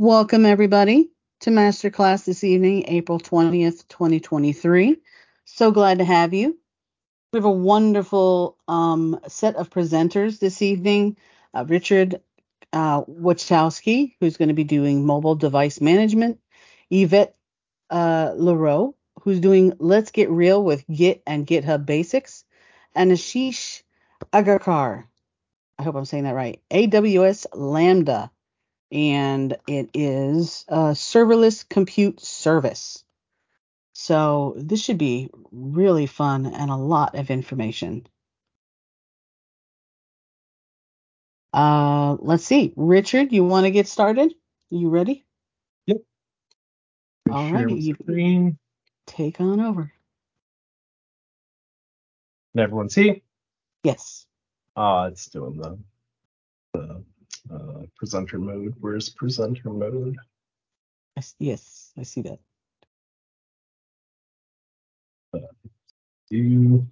Welcome, everybody, to Masterclass this evening, April 20th, 2023. So glad to have you. We have a wonderful set of presenters this evening. Richard Wachowski, who's going to be doing mobile device management. Yvette Leroux, who's doing Let's Get Real with Git and GitHub Basics. And Ashish Agarkar, I hope I'm saying that right, AWS Lambda, and it is a serverless compute service. So this should be really fun and a lot of information. Let's see. Richard, you want to get started? You ready? Yep. All Share righty. my You screen. take on over. Can everyone see? Yes. It's doing the presenter mode. Where's presenter mode? Yes, I see that. You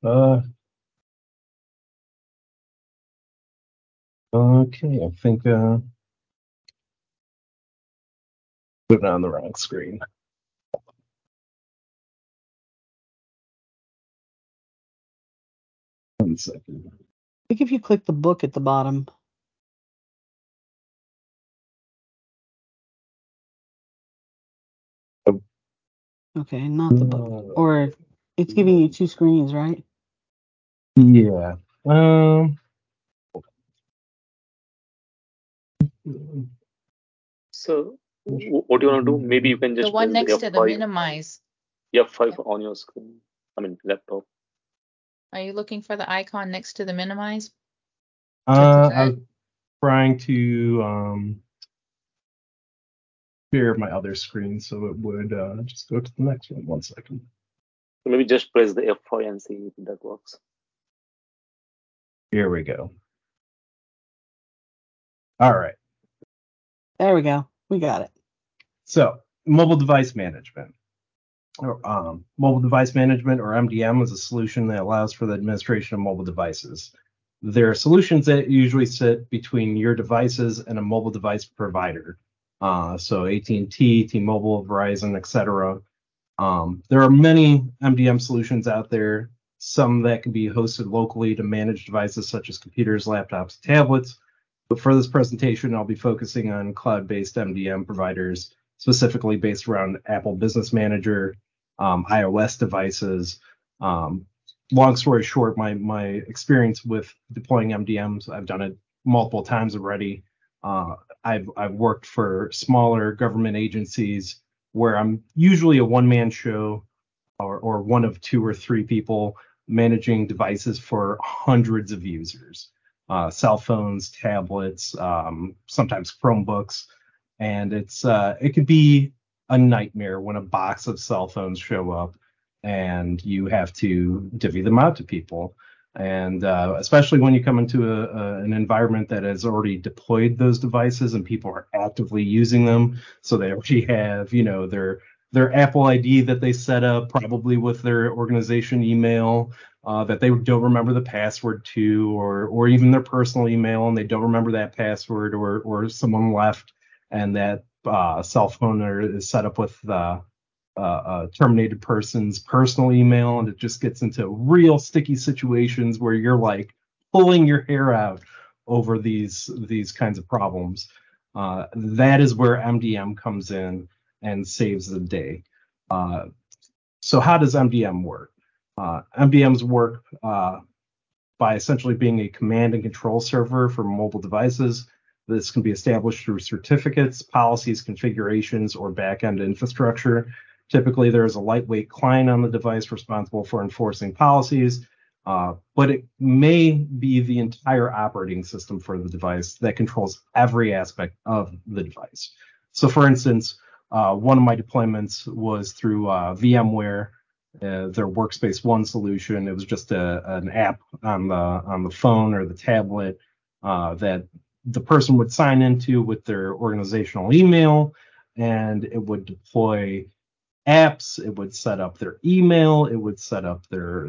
okay, I think put it on the wrong screen. 1 second. I think if you click the book at the bottom. Oh. Okay, not the book. Or it's giving you two screens, right? Yeah. So what do you want to do? Maybe you can The just one press next to the F5, minimize. F5 on your screen. I mean laptop. Are you looking for the icon next to the minimize? I was trying to share my other screen so it would just go to the next one. 1 second. So maybe just press the F5 and see if that works. Here we go. All right. There we go. We got it. So, mobile device management. Mobile device management, or MDM, is a solution that allows for the administration of mobile devices. There are solutions that usually sit between your devices and a mobile device provider. So AT&T, T-Mobile, Verizon, etc. There are many MDM solutions out there, some that can be hosted locally to manage devices such as computers, laptops, tablets. But for this presentation, I'll be focusing on cloud-based MDM providers, specifically based around Apple Business Manager, iOS devices. Long story short, my experience with deploying MDMs, I've done it multiple times already. I've worked for smaller government agencies where I'm usually a one-man show or one of 2 or 3 people managing devices for hundreds of users, cell phones, tablets, sometimes Chromebooks, and it could be a nightmare when a box of cell phones show up and you have to divvy them out to people. And especially when you come into an environment that has already deployed those devices and people are actively using them, so they already have, their Apple ID that they set up, probably with their organization email that they don't remember the password to, or even their personal email and they don't remember that password, or someone left and that cell phone is set up with a terminated person's personal email, and it just gets into real sticky situations where you're like pulling your hair out over these kinds of problems. That is where MDM comes in and saves the day. So how does MDM work? MDMs work by essentially being a command and control server for mobile devices. This can be established through certificates, policies, configurations, or backend infrastructure. Typically, there is a lightweight client on the device responsible for enforcing policies, but it may be the entire operating system for the device that controls every aspect of the device. So, for instance, one of my deployments was through VMware, their Workspace ONE solution. It was just an app on the phone or the tablet that the person would sign into with their organizational email, and it would deploy apps. It would set up their email. It would set up their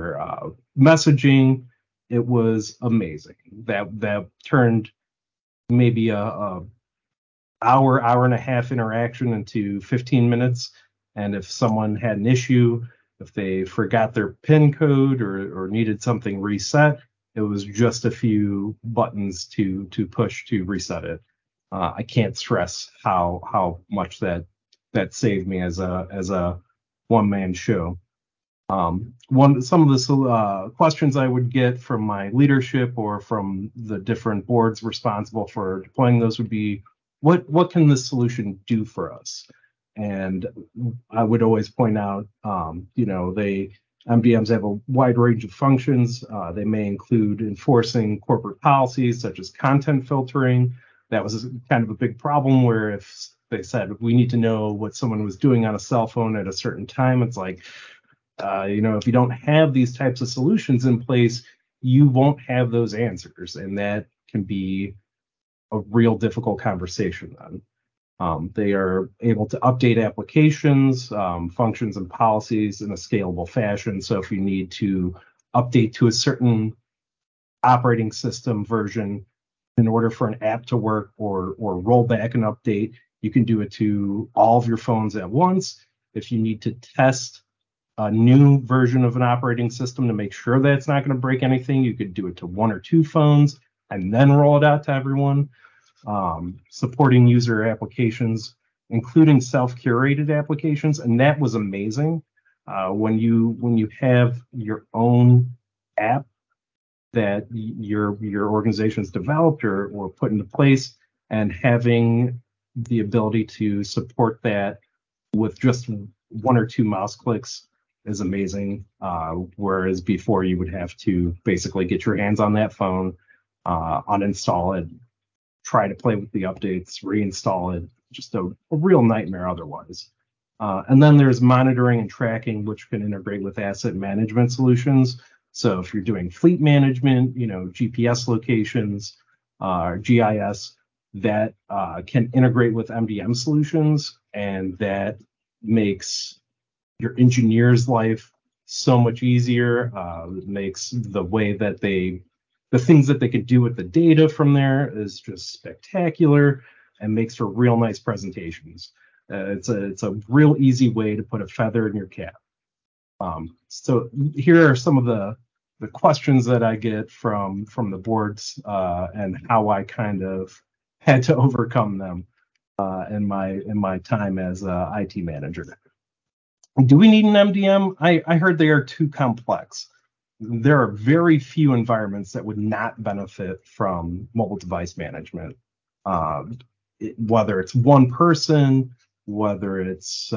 messaging. It was amazing. That turned maybe a hour and a half interaction into 15 minutes. And if someone had an issue, if they forgot their PIN code or needed something reset, it was just a few buttons to push to reset it. I can't stress how much that saved me as a one-man show. Some of the questions I would get from my leadership or from the different boards responsible for deploying those would be, what can this solution do for us? And I would always point out, MDMs have a wide range of functions. They may include enforcing corporate policies such as content filtering. That was kind of a big problem where if they said we need to know what someone was doing on a cell phone at a certain time, it's like, if you don't have these types of solutions in place, you won't have those answers. And that can be a real difficult conversation then. They are able to update applications, functions, and policies in a scalable fashion. So if you need to update to a certain operating system version in order for an app to work or roll back an update, you can do it to all of your phones at once. If you need to test a new version of an operating system to make sure that it's not going to break anything, you could do it to one or two phones and then roll it out to everyone. Supporting user applications, including self-curated applications, and that was amazing. When you have your own app that your organization's developed or put into place, and having the ability to support that with just one or two mouse clicks is amazing. Whereas before you would have to basically get your hands on that phone, uninstall it, try to play with the updates, reinstall it, just a real nightmare otherwise. And then there's monitoring and tracking, which can integrate with asset management solutions. So if you're doing fleet management, GPS locations, GIS, that can integrate with MDM solutions, and that makes your engineer's life so much easier. It makes the way that the things that they can do with the data from there is just spectacular and makes for real nice presentations. It's a real easy way to put a feather in your cap. So here are some of the questions that I get from the boards and how I kind of had to overcome them in my time as a IT manager. Do we need an MDM? I heard they are too complex. There are very few environments that would not benefit from mobile device management. Whether it's one person, whether it's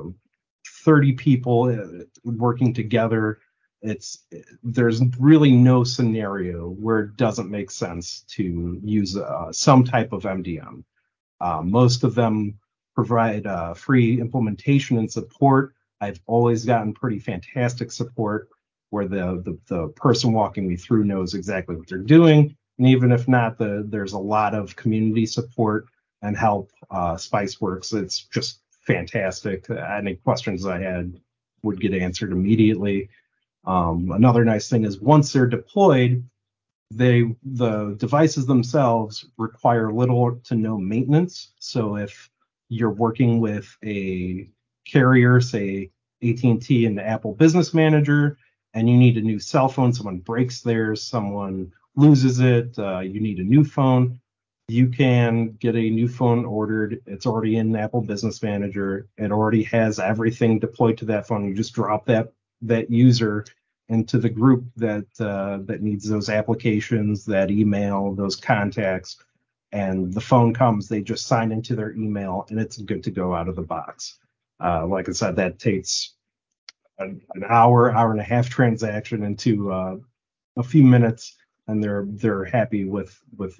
30 people working together, there's really no scenario where it doesn't make sense to use some type of MDM. Most of them provide free implementation and support. I've always gotten pretty fantastic support where the person walking me through knows exactly what they're doing. And even if not, there's a lot of community support and help. Spiceworks, it's just fantastic. Any questions I had would get answered immediately. Another nice thing is once they're deployed, the devices themselves require little to no maintenance. So if you're working with a carrier, say AT&T and the Apple Business Manager, and you need a new cell phone, someone breaks theirs, someone loses it, you need a new phone, you can get a new phone ordered. It's already in Apple Business Manager. It already has everything deployed to that phone. You just drop that user into the group that needs those applications, that email, those contacts, and the phone comes. They just sign into their email, and it's good to go out of the box. Like I said, that takes an hour and a half transaction into a few minutes, and they're happy with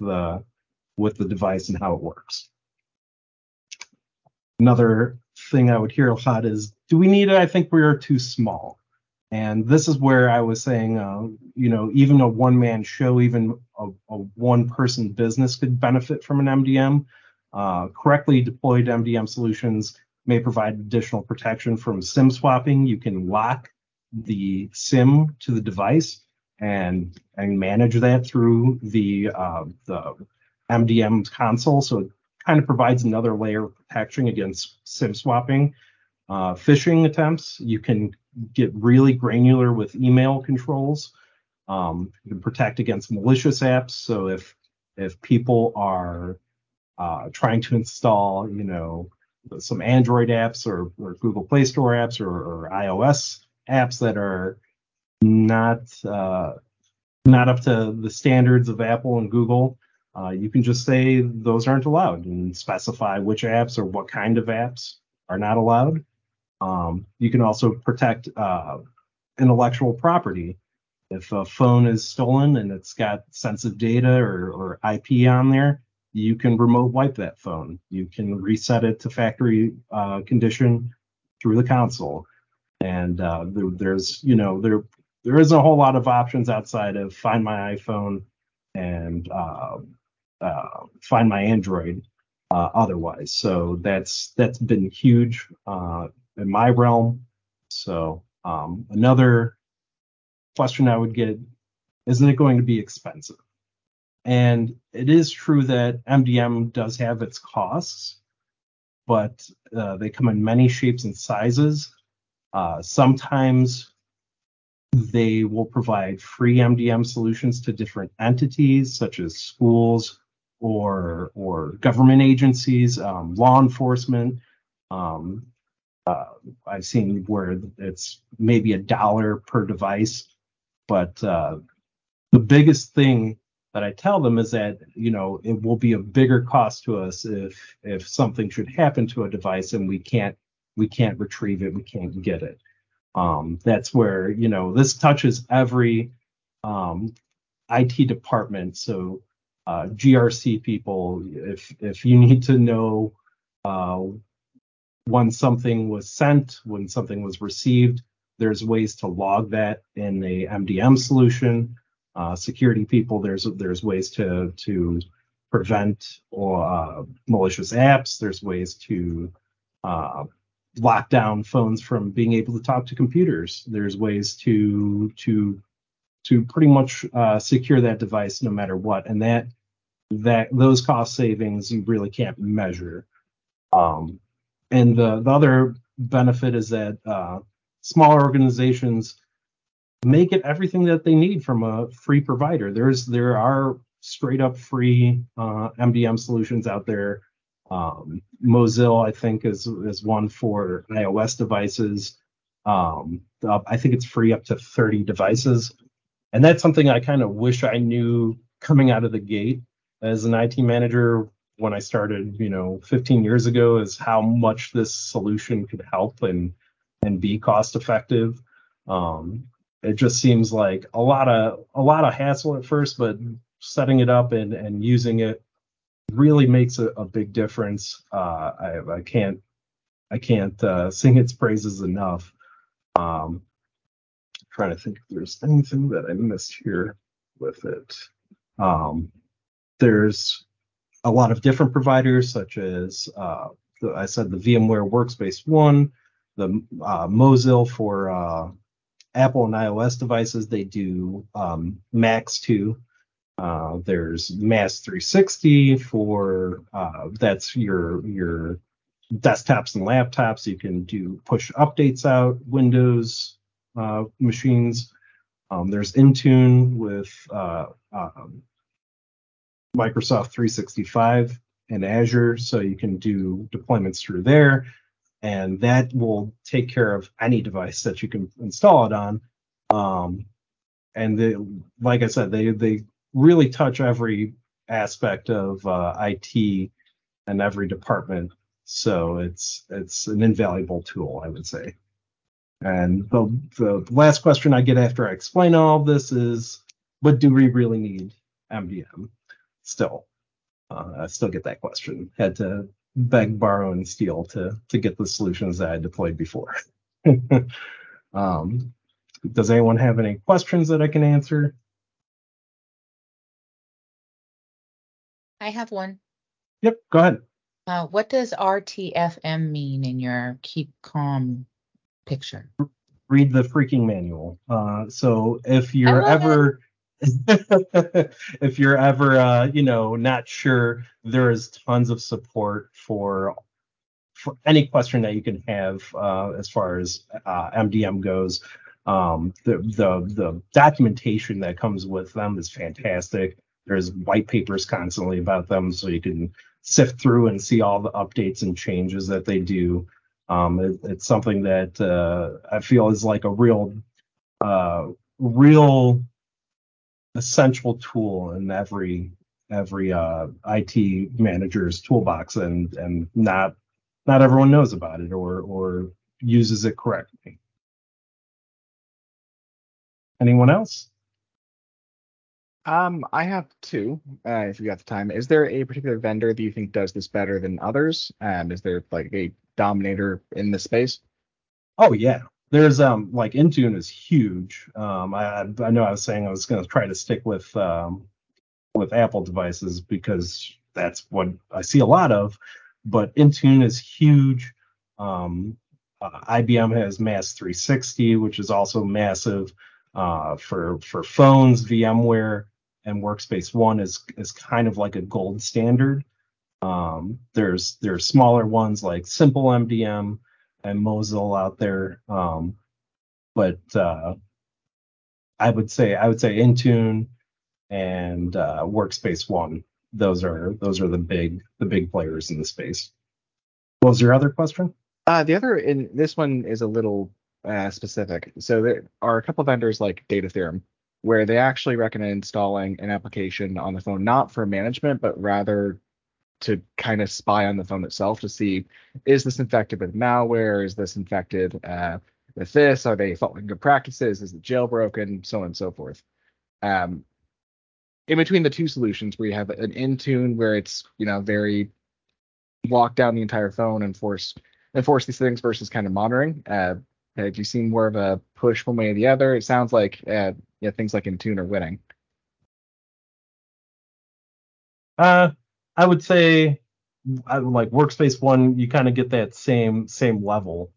the device and how it works. Another thing I would hear a lot is, do we need it? I think we are too small. And this is where I was saying, even a one-man show, even a one-person business could benefit from an MDM. Correctly deployed MDM solutions may provide additional protection from SIM swapping. You can lock the SIM to the device and manage that through the MDM console. So it kind of provides another layer of protection against SIM swapping. Phishing attempts, you can get really granular with email controls. You can protect against malicious apps. So if people are trying to install, some Android apps or Google Play Store apps or iOS apps that are not up to the standards of Apple and Google, you can just say those aren't allowed and specify which apps or what kind of apps are not allowed. You can also protect intellectual property. If a phone is stolen and it's got sensitive data or IP on there, you can remote wipe that phone. You can reset it to factory condition through the console. And there isn't a whole lot of options outside of Find My iPhone and Find My Android otherwise. So that's been huge in my realm. So another question I would get, isn't it going to be expensive? And it is true that MDM does have its costs, but they come in many shapes and sizes. Sometimes they will provide free MDM solutions to different entities, such as schools or government agencies, law enforcement. I've seen where it's maybe $1 per device, but the biggest thing that I tell them is that it will be a bigger cost to us if something should happen to a device and we can't retrieve it, we can't get it. That's where this touches every IT department. So GRC people, if you need to know when something was sent, when something was received, there's ways to log that in a MDM solution. Security people, there's ways to prevent malicious apps. There's ways to lock down phones from being able to talk to computers. There's ways to pretty much secure that device no matter what, and that those cost savings you really can't measure. And the other benefit is that smaller organizations may get everything that they need from a free provider. There are straight up free MDM solutions out there. Mozilla, I think, is one for iOS devices. I think it's free up to 30 devices. And that's something I kind of wish I knew coming out of the gate as an IT manager when I started, 15 years ago, is how much this solution could help and be cost effective. It just seems like a lot of hassle at first, but setting it up and using it really makes a big difference. I can't sing its praises enough. Trying to think if there's anything that I missed here with it. There's a lot of different providers, such as I said, the VMware Workspace ONE, the Mozilla for Apple and iOS devices. They do Macs too. There's MAS 360 for that's your desktops and laptops. You can do push updates out Windows machines. There's Intune with Microsoft 365 and Azure, so you can do deployments through there, and that will take care of any device that you can install it on. And like I said, they really touch every aspect of IT and every department, so it's an invaluable tool, I would say. And the last question I get after I explain all of this is, but do we really need MDM? Still, I still get that question. Had to beg, borrow, and steal to get the solutions that I deployed before. Does anyone have any questions that I can answer? I have one. Yep, go ahead. What does RTFM mean in your keep calm picture? Read the freaking manual. So if you're ever if you're ever, not sure, there is tons of support for any question that you can have as far as MDM goes. The documentation that comes with them is fantastic. There's white papers constantly about them, so you can sift through and see all the updates and changes that they do. It's something that I feel is like a real essential tool in every IT manager's toolbox, and not everyone knows about it or uses it correctly. Anyone else? I have two, if you got the time. Is there a particular vendor that you think does this better than others? Is there like a dominator in this space? Oh yeah. There's like Intune is huge. I know I was saying I was going to try to stick with Apple devices because that's what I see a lot of, but Intune is huge. IBM has Mass 360, which is also massive. For phones, VMware and Workspace ONE is kind of like a gold standard. There's smaller ones like Simple MDM and Mosile out there, but I would say Intune and Workspace ONE. Those are the big players in the space. What was your other question? The other, in this one, is a little specific. So there are a couple vendors like Data Theorem, where they actually recommend installing an application on the phone, not for management, but rather to kind of spy on the phone itself to see, is this infected with malware? Is this infected with this? Are they following good practices? Is it jailbroken? So on and so forth. Um, in between the two solutions, where you have an Intune where it's very lock down the entire phone and enforce these things versus kind of monitoring. Have you seen more of a push one way or the other? It sounds like things like Intune are winning. I would say I would like Workspace ONE. You kind of get that same level.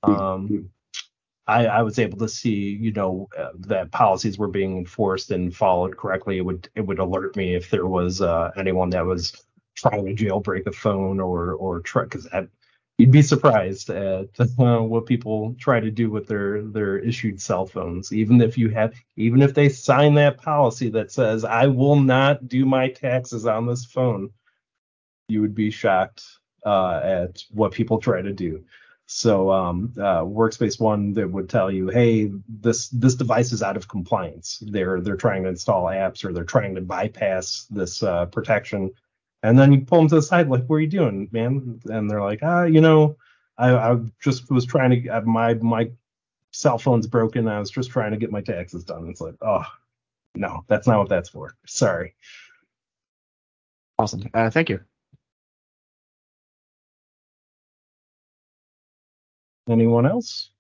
I was able to see, that policies were being enforced and followed correctly. It would alert me if there was anyone that was trying to jailbreak a phone or try, because you'd be surprised at what people try to do with their issued cell phones. Even if they sign that policy that says I will not do my taxes on this phone, you would be shocked at what people try to do. So Workspace ONE that would tell you, hey, this device is out of compliance. They're trying to install apps or they're trying to bypass this protection. And then you pull them to the side, like, what are you doing, man? And they're like, I just was trying to, my cell phone's broken. I was just trying to get my taxes done. It's like, oh, no, that's not what that's for. Sorry. Awesome. Thank you. Anyone else?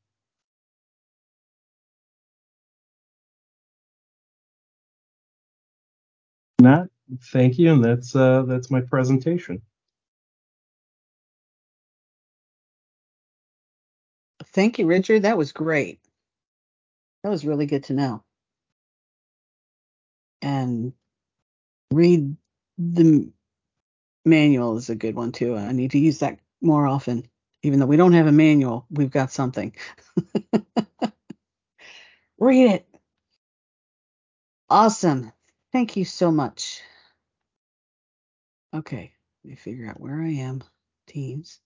Not. Thank you, and that's my presentation. Thank you, Richard. That was great. That was really good to know. And read the manual is a good one too. I need to use that more often. Even though we don't have a manual, we've got something. Read it. Awesome. Thank you so much. Okay, let me figure out where I am. Teams.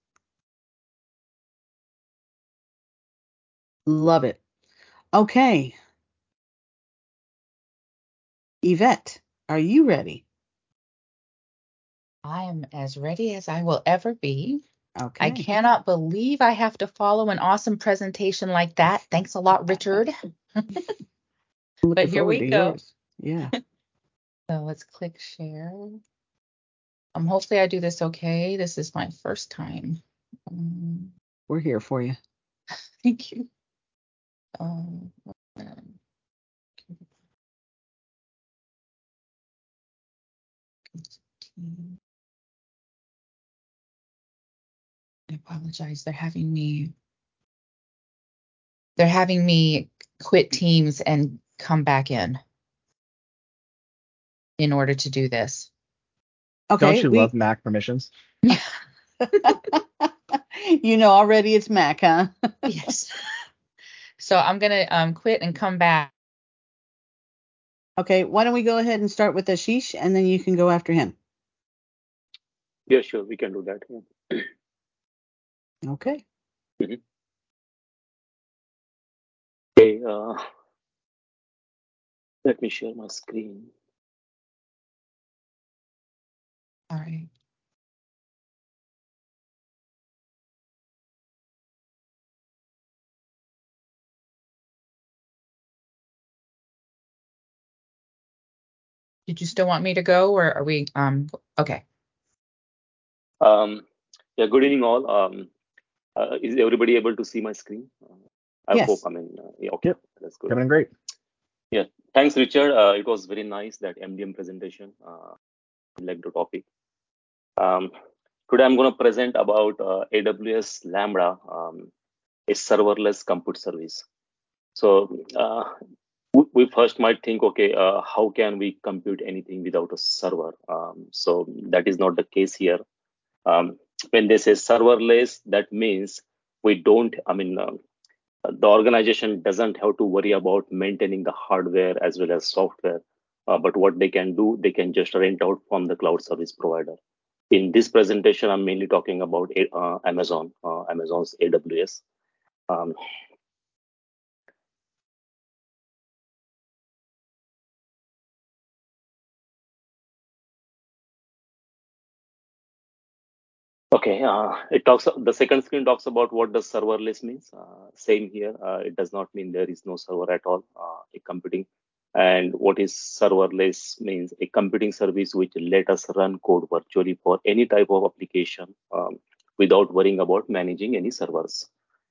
Love it. Okay. Yvette, are you ready? I am as ready as I will ever be. Okay. I cannot believe I have to follow an awesome presentation like that. Thanks a lot, Richard. But here we go. Yours. Yeah. So let's click share. Hopefully I do this okay. This is my first time. We're here for you. Thank you. I apologize. They're having me quit Teams and come back in. in order to do this. Okay. Don't you love Mac permissions? You know already it's Mac, huh? Yes. So I'm going to quit and come back. Okay, why don't we go ahead and start with Ashish, and then you can go after him. Yeah, sure, we can do that. Yeah. Okay. Okay, let me share my screen. All right. Did you still want me to go, or are we okay? Yeah, good evening all. Is everybody able to see my screen? I Yes. hope. Yeah, okay, Yep. that's good. Coming in great. Yeah, thanks, Richard. It was very nice, that MDM presentation. I like the topic. Today I'm going to present about AWS Lambda, a serverless compute service. So we first might think, okay, how can we compute anything without a server? So that is not the case here. When they say serverless, that means we don't, the organization doesn't have to worry about maintaining the hardware as well as software. But what they can do, they can just rent out from the cloud service provider. In this presentation, I'm mainly talking about Amazon's AWS. Okay, the second screen talks about what does serverless means. Same here, it does not mean there is no server at all, a computing. And what is serverless means a computing service which let us run code virtually for any type of application without worrying about managing any servers.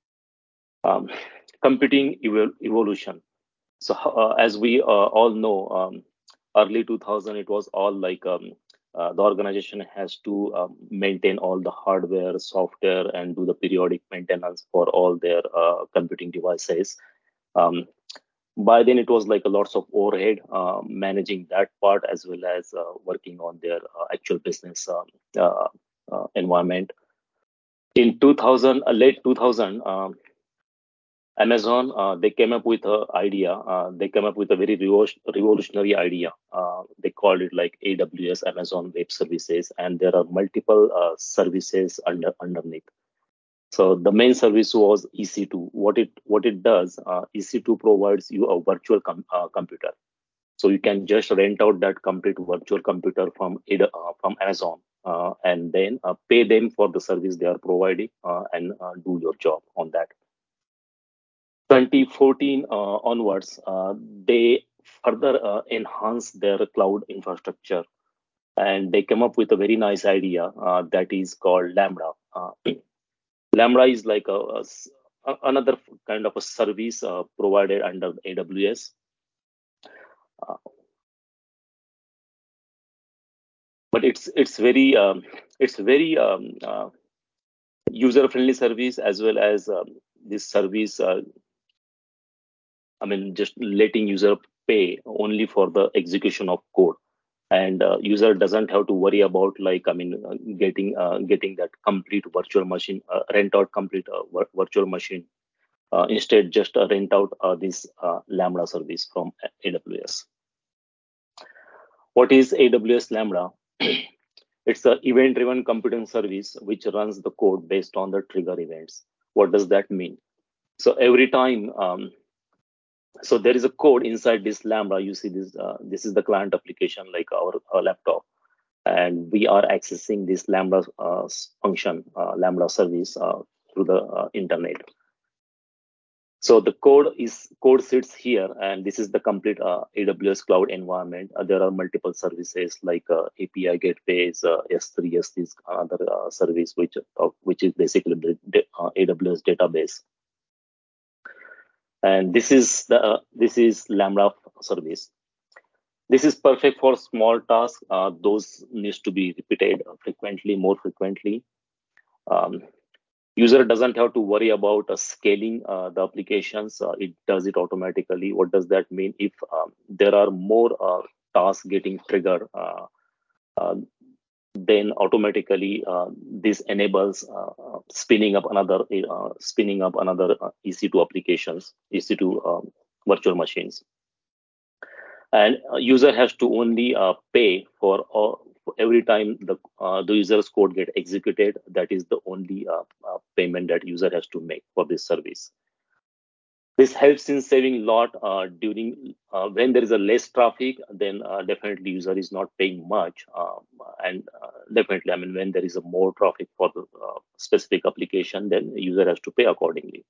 Computing evolution. So as we all know, early 2000, it was all like the organization has to maintain all the hardware, software, and do the periodic maintenance for all their computing devices. By then, it was like a lots of overhead managing that part as well as working on their actual business environment. In 2000, late 2000, Amazon, they came up with a idea. They came up with a very revolutionary idea. They called it like AWS, Amazon Web Services, and there are multiple services underneath. So the main service was EC2. What it does, EC2 provides you a virtual computer. So you can just rent out that complete virtual computer from Amazon, and then pay them for the service they are providing, and do your job on that. 2014 onwards, they further enhanced their cloud infrastructure, and they came up with a very nice idea that is called Lambda. Lambda is like another kind of a service provided under AWS. But it's very user-friendly service, as well as this service. Just letting user pay only for the execution of code, and user doesn't have to worry about getting that complete virtual machine, rent out complete virtual machine. Instead, just rent out this Lambda service from AWS. What is AWS Lambda? It's an event-driven computing service which runs the code based on the trigger events. What does that mean? So every time, so there is a code inside this Lambda. You see this. This is the client application, like our laptop, and we are accessing this Lambda function, Lambda service through the internet. So the code sits here, and this is the complete AWS cloud environment. There are multiple services like API gateways, S3, S3 is another service which is basically the AWS database. And this is Lambda service. This is perfect for small tasks. Those needs to be repeated more frequently. User doesn't have to worry about scaling the applications. It does it automatically. What does that mean? If there are more task getting triggered, then automatically this enables spinning up another EC2 applications, EC2 virtual machines. And user has to only pay for every time the user's code get executed. That is the only payment that user has to make for this service. This helps in saving a lot during when there is a less traffic. Then definitely user is not paying much, and definitely, I mean, when there is a more traffic for the specific application, then user has to pay accordingly.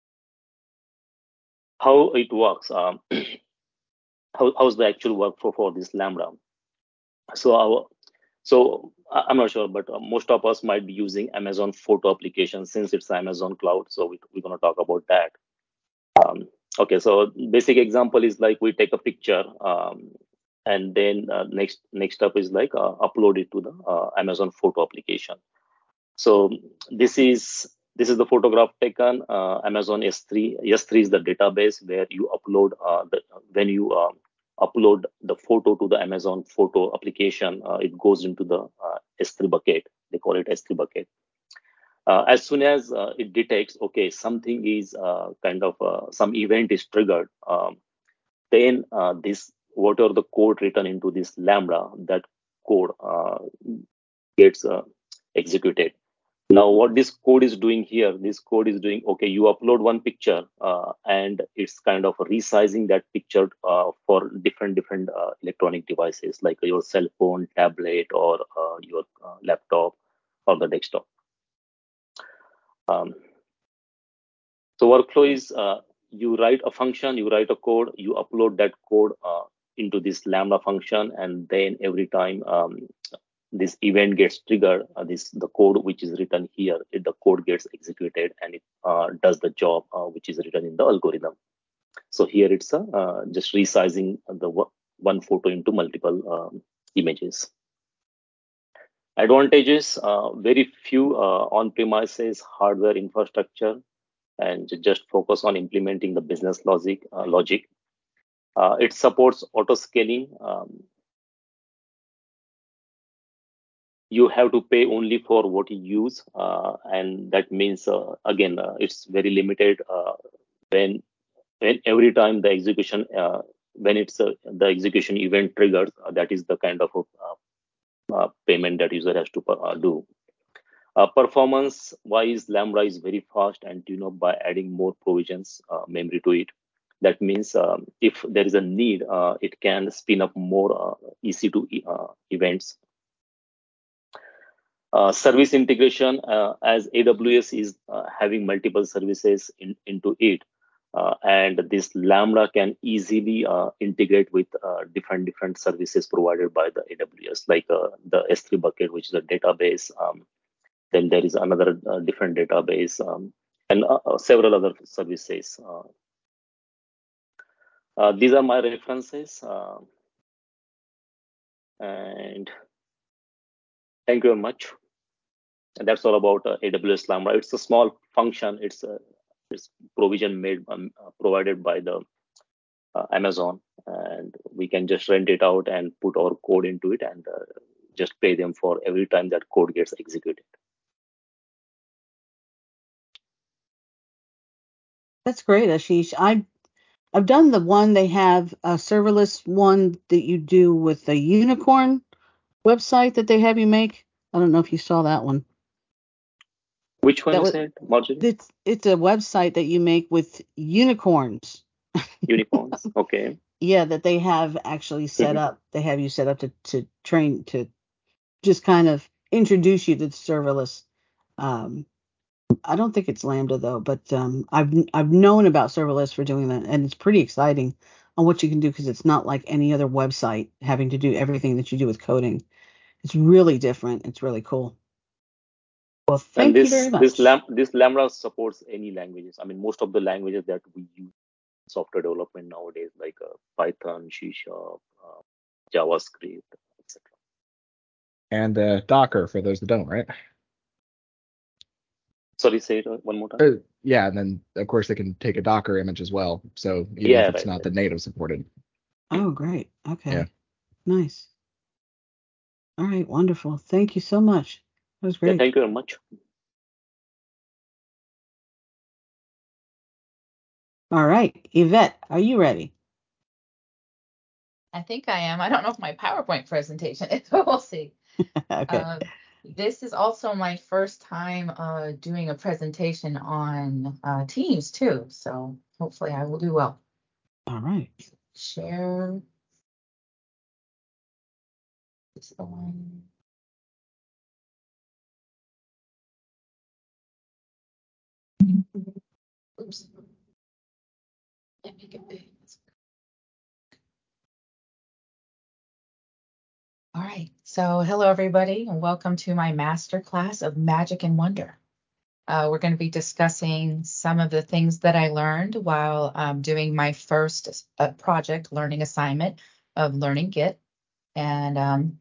How it works? How's the actual workflow for this Lambda? So I'm not sure, but most of us might be using Amazon Photo application since it's Amazon Cloud. So we're going to talk about that. Okay, so basic example is like we take a picture, and then next step is like upload it to the Amazon Photo application. So this is the photograph taken. Amazon S3 is the database where you upload when you upload the photo to the Amazon Photo application, it goes into the S3 bucket. They call it S3 bucket. As soon as it detects, okay, something is some event is triggered, then this whatever the code written into this Lambda, that code gets executed. Now, what this code is doing here, this code is doing, okay, you upload one picture and it's kind of resizing that picture for different electronic devices like your cell phone, tablet, or your laptop or the desktop. So workflow is you write a function, you write a code, you upload that code into this Lambda function, and then every time this event gets triggered, the code which is written here, the code gets executed and it does the job which is written in the algorithm. So here it's just resizing the one photo into multiple images. Advantages: very few on-premises hardware infrastructure, and just focus on implementing the business logic. It supports auto scaling. You have to pay only for what you use, and that means again it's very limited. When every time the execution when it's the execution event triggers, that is the kind of payment that user has to do. Performance wise, Lambda is very fast and tuned up by adding more provisions memory to it. That means if there is a need, it can spin up more EC2 events. Service integration, as AWS is having multiple services into it, and this Lambda can easily integrate with different services provided by the AWS, like the S3 bucket, which is a database. Then there is another different database and several other services. These are my references, and thank you very much. And that's all about AWS Lambda. It's a small function. It's provision made provided by the Amazon, and we can just rent it out and put our code into it and just pay them for every time that code gets executed. That's great, Ashish. I've done the one they have a serverless one that you do with the Unicorn website that they have you make. I don't know if you saw that one. Which one you said, Marjorie? It's a website that you make with unicorns. Unicorns, okay. Yeah, that they have actually set up. They have you set up to train, to just kind of introduce you to serverless. I don't think it's Lambda though, but I've known about serverless for doing that, and it's pretty exciting on what you can do because it's not like any other website having to do everything that you do with coding. It's really different. It's really cool. Well, thank you very much. This Lambda supports any languages. I mean, most of the languages that we use in software development nowadays, like Python, C#, JavaScript, etc. And Docker for those that don't, right? Sorry, say it one more time. Yeah, and then of course they can take a Docker image as well. So even if it's not the native supported. Oh, great. Okay. Yeah. Nice. All right, wonderful. Thank you so much. That was Yeah, great. thank you very much. All right, Yvette, are you ready? I think I am. I don't know if my PowerPoint presentation is, but we'll see. Okay. This is also my first time doing a presentation on Teams too, so hopefully I will do well. All right. Share this one. Oops. Let me get big. All right. So hello, everybody, and welcome to my masterclass of Magic and Wonder. We're going to be discussing some of the things that I learned while doing my first project learning assignment of learning Git. And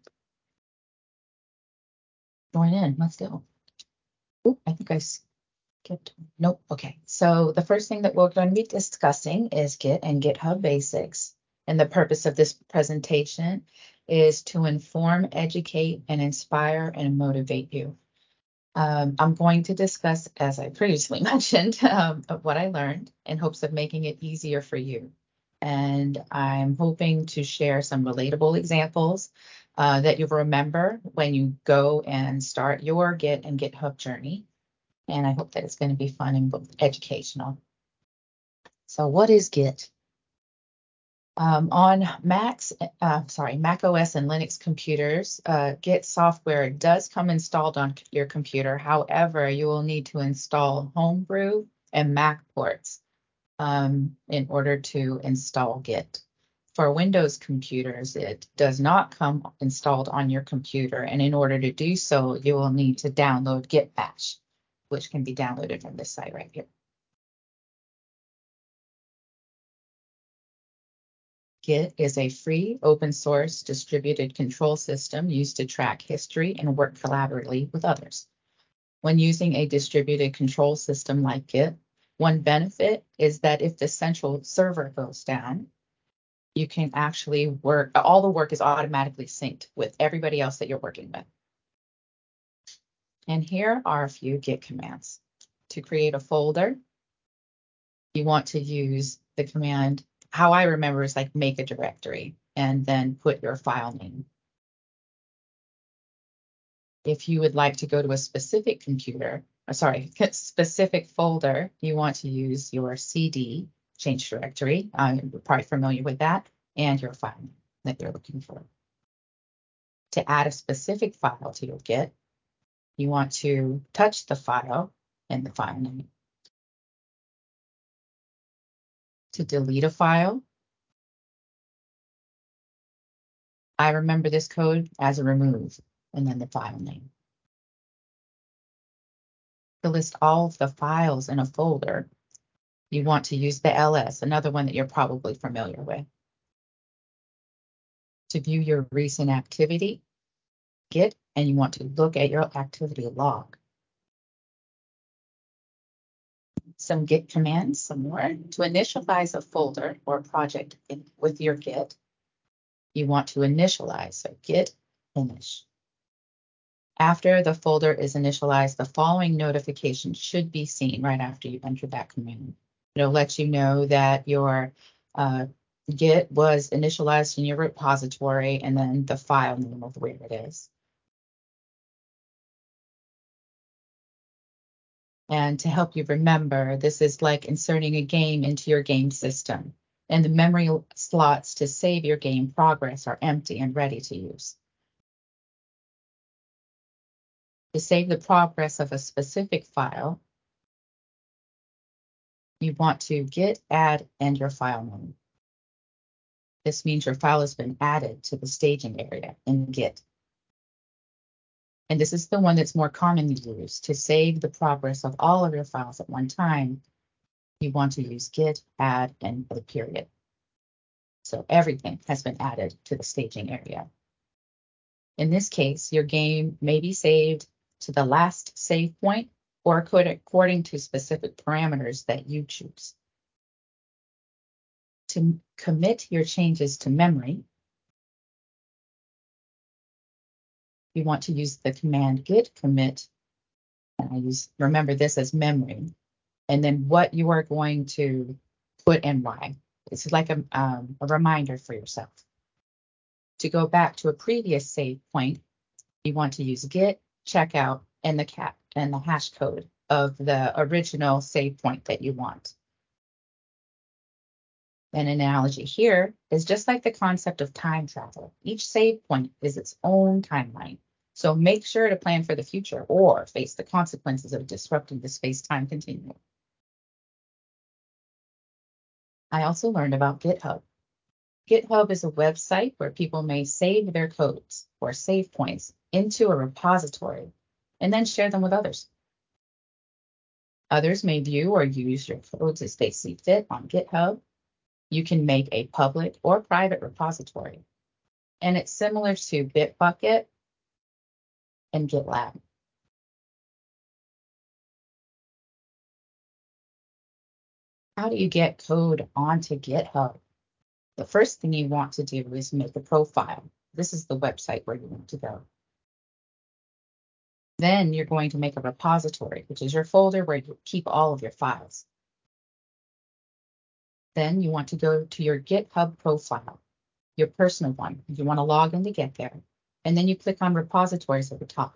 join in. Let's go. Oop, I think I skipped. Nope. Okay. So the first thing that we're going to be discussing is Git and GitHub basics. And the purpose of this presentation is to inform, educate, and inspire and motivate you. I'm going to discuss, as I previously mentioned, of what I learned in hopes of making it easier for you. And I'm hoping to share some relatable examples that you'll remember when you go and start your Git and GitHub journey. And I hope that it's going to be fun and both educational. So what is Git? On Mac OS and Linux computers, Git software does come installed on your computer. However, you will need to install Homebrew and Mac ports in order to install Git. For Windows computers, it does not come installed on your computer. And in order to do so, you will need to download Git Bash, which can be downloaded from this site right here. Git is a free, open source, distributed control system used to track history and work collaboratively with others. When using a distributed control system like Git, one benefit is that if the central server goes down, you can actually work, all the work is automatically synced with everybody else that you're working with. And here are a few Git commands. To create a folder, you want to use the command, how I remember is like make a directory and then put your file name. If you would like to go to a specific specific folder, you want to use your CD, change directory. You're probably familiar with that, and your file name that you're looking for. To add a specific file to your Git, you want to touch the file and the file name. To delete a file, I remember this code as a remove, and then the file name. To list all of the files in a folder, you want to use the ls, another one that you're probably familiar with. To view your recent activity, Git, and you want to look at your activity log. Some Git commands, some more. To initialize a folder or project with your Git, you want to initialize, so Git finish. After the folder is initialized, the following notification should be seen right after you enter that command. It'll let you know that your Git was initialized in your repository and then the file name of where it is. And to help you remember, this is like inserting a game into your game system. And the memory slots to save your game progress are empty and ready to use. To save the progress of a specific file, you want to git add and your file name. This means your file has been added to the staging area in Git. And this is the one that's more commonly used. To save the progress of all of your files at one time, you want to use git add and the period. So everything has been added to the staging area. In this case, your game may be saved to the last save point or according to specific parameters that you choose. To commit your changes to memory, You want to use the command git commit, and remember this as memory, and then what you are going to put and why. It's like a reminder for yourself. To go back to a previous save point, you want to use git checkout and the hash code of the original save point that you want. An analogy here is just like the concept of time travel. Each save point is its own timeline. So make sure to plan for the future or face the consequences of disrupting the space-time continuum. I also learned about GitHub. GitHub is a website where people may save their codes or save points into a repository and then share them with others. Others may view or use your codes as they see fit on GitHub. You can make a public or private repository, and it's similar to Bitbucket and GitLab. How do you get code onto GitHub? The first thing you want to do is make a profile. This is the website where you want to go. Then you're going to make a repository, which is your folder where you keep all of your files. Then you want to go to your GitHub profile, your personal one. You want to log in to get there. And then you click on repositories at the top.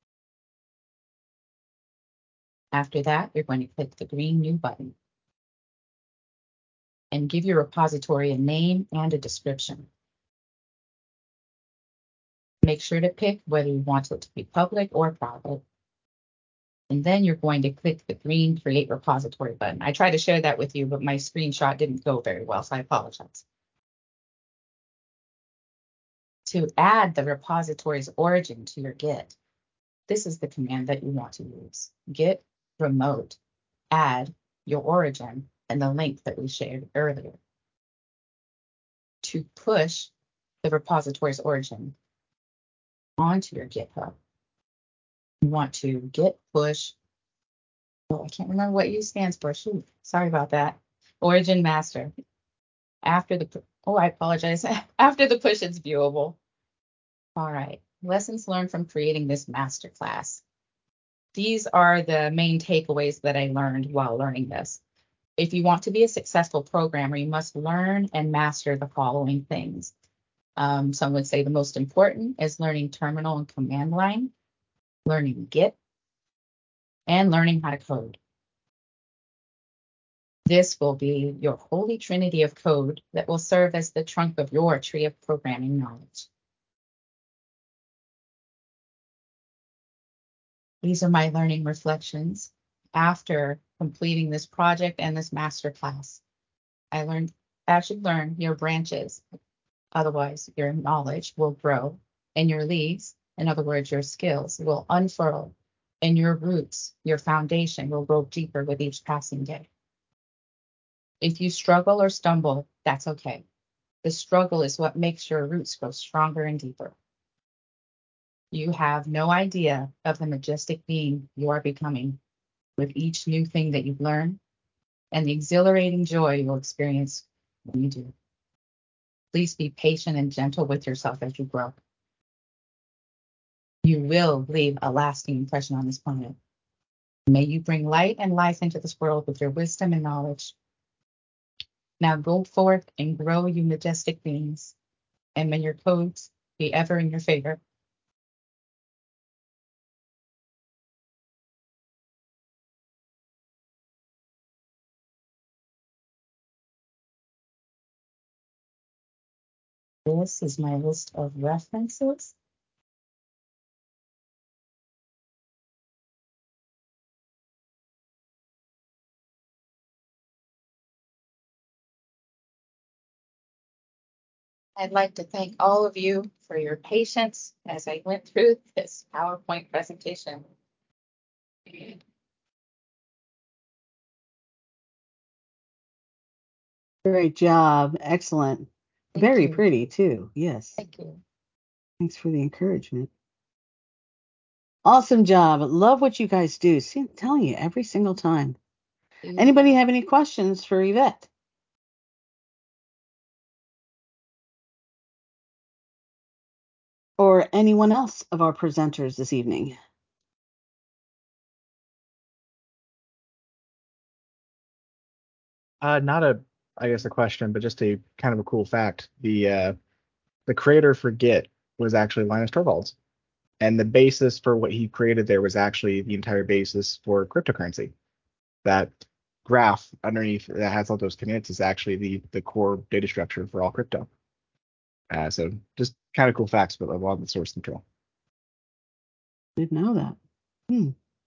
After that, you're going to click the green new button and give your repository a name and a description. Make sure to pick whether you want it to be public or private. And then you're going to click the green Create Repository button. I tried to share that with you, but my screenshot didn't go very well, so I apologize. To add the repository's origin to your Git, this is the command that you want to use. Git remote add your origin and the link that we shared earlier. To push the repository's origin onto your GitHub, you want to git push. Oh, I can't remember what U stands for. Shoot, sorry about that. Origin master. After the I apologize. After the push, it's viewable. All right. Lessons learned from creating this masterclass. These are the main takeaways that I learned while learning this. If you want to be a successful programmer, you must learn and master the following things. Some would say the most important is learning terminal and command line, learning Git, and learning how to code. This will be your holy trinity of code that will serve as the trunk of your tree of programming knowledge. These are my learning reflections after completing this project and this masterclass. I should learn your branches. Otherwise, your knowledge will grow, and your leaves, in other words, your skills, will unfurl, and your roots, your foundation, will grow deeper with each passing day. If you struggle or stumble, that's okay. The struggle is what makes your roots grow stronger and deeper. You have no idea of the majestic being you are becoming with each new thing that you've learned and the exhilarating joy you'll experience when you do. Please be patient and gentle with yourself as you grow. You will leave a lasting impression on this planet. May you bring light and life into this world with your wisdom and knowledge. Now go forth and grow, you majestic beings, and may your codes be ever in your favor. This is my list of references. I'd like to thank all of you for your patience as I went through this PowerPoint presentation. Great job. Excellent. Thank Very you. pretty too. Yes. Thank you. Thanks for the encouragement. Awesome job. Love what you guys do. See, I'm telling you every single time. Anybody have any questions for Yvette? or anyone else of our presenters this evening? Not a, I guess, a question, but just a kind of a cool fact. The creator for Git was actually Linus Torvalds, and the basis for what he created there was actually the entire basis for cryptocurrency. That graph underneath that has all those commits is actually the core data structure for all crypto. So just kind of cool facts about a lot of the source control. Didn't know that. Hmm.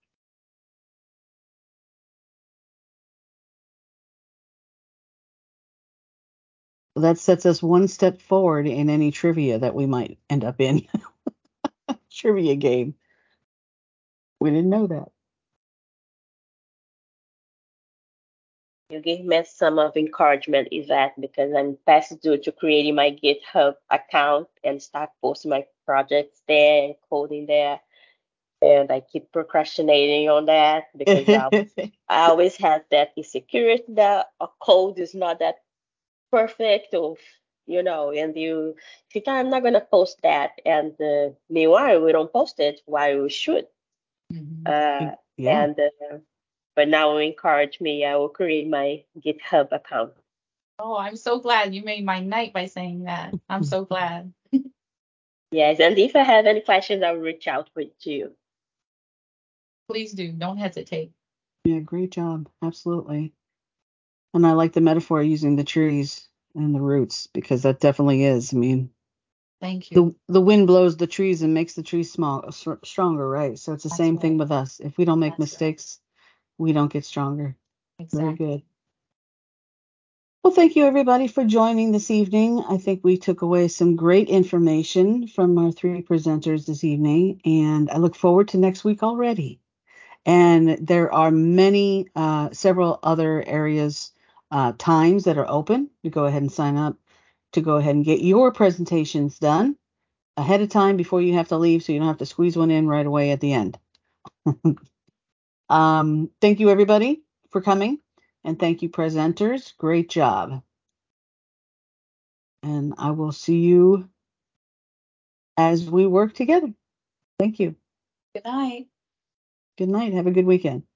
Well, that sets us one step forward in any trivia that we might end up in. Trivia game. We didn't know that. You gave me some of encouragement, Yvette, because I'm past due to creating my GitHub account and start posting my projects there and coding there. And I keep procrastinating on that because I always have that insecurity that a code is not that perfect or and you think I'm not gonna post that, and meanwhile we don't post it while we should. Mhm. Yeah. And but now you encourage me, I will create my GitHub account. Oh, I'm so glad you made my night by saying that. I'm so glad. Yes, and if I have any questions, I will reach out to you. Please do. Don't hesitate. Yeah, great job. Absolutely. And I like the metaphor using the trees and the roots because that definitely is. I mean, Thank you. the wind blows the trees and makes the trees stronger, right? So it's the That's same thing right. with us. If we don't make That's right. mistakes, we don't get stronger. Very Exactly. good. Well, thank you everybody for joining this evening. I think we took away some great information from our three presenters this evening, and I look forward to next week already. And there are several other areas, times that are open. You go ahead and sign up to go ahead and get your presentations done ahead of time before you have to leave, so you don't have to squeeze one in right away at the end. Thank you everybody for coming, and thank you presenters. Great job. And I will see you as we work together. Thank you. Good night. Good night. Have a good weekend.